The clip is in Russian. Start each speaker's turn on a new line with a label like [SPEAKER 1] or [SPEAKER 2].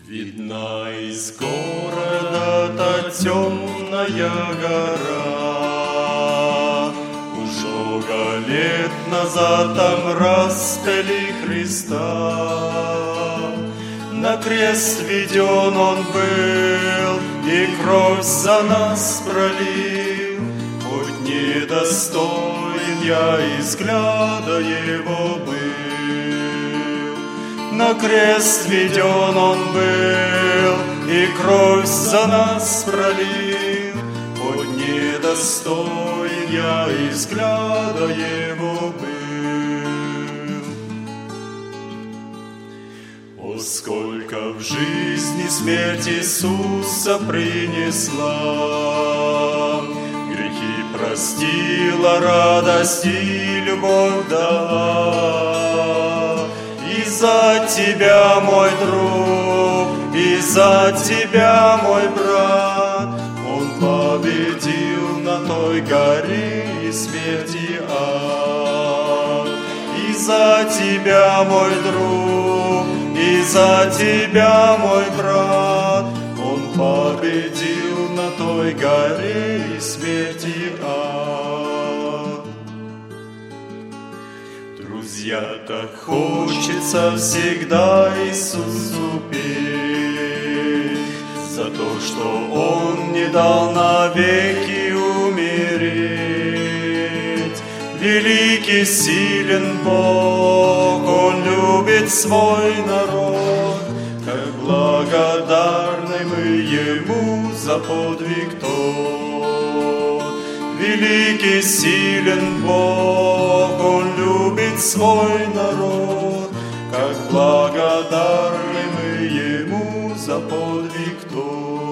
[SPEAKER 1] Видна из города та темная гора. Уж много лет назад там распяли Христа. На крест введен он был и кровь за нас пролил. Хоть недостоин я и взгляда его был. На крест введен он был и кровь за нас пролил. Хоть недостоин я и взгляда его был. О, сколько в жизни смерть Иисуса принесла! Грехи простила, радость и любовь дала. И за тебя, мой друг, и за тебя, мой брат, он победил на той горе и смерть и ад. И за тебя, мой друг, и за тебя, мой брат, он победил на той горе и смерть и ад. Друзья, так хочется всегда Иисусу петь за то, что Он не дал навеки умереть. Великий, силен Бог, Он любит свой народ. Как благодарны мы Ему за подвиг тот. Великий, силен Бог, Он любит свой народ. Как благодарны мы Ему за подвиг тот.